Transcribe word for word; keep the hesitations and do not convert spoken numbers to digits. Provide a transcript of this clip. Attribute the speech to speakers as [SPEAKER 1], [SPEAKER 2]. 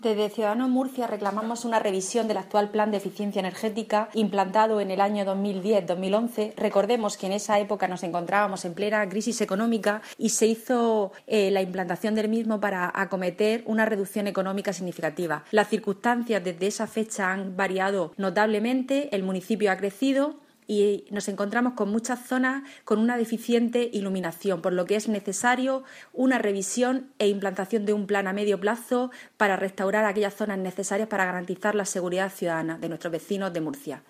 [SPEAKER 1] Desde Ciudadanos Murcia reclamamos una revisión del actual Plan de Eficiencia Energética implantado en el año dos mil diez dos mil once. Recordemos que en esa época nos encontrábamos en plena crisis económica y se hizo eh, la implantación del mismo para acometer una reducción económica significativa. Las circunstancias desde esa fecha han variado notablemente, el municipio ha crecido y nos encontramos con muchas zonas con una deficiente iluminación, por lo que es necesario una revisión e implantación de un plan a medio plazo para restaurar aquellas zonas necesarias para garantizar la seguridad ciudadana de nuestros vecinos de Murcia.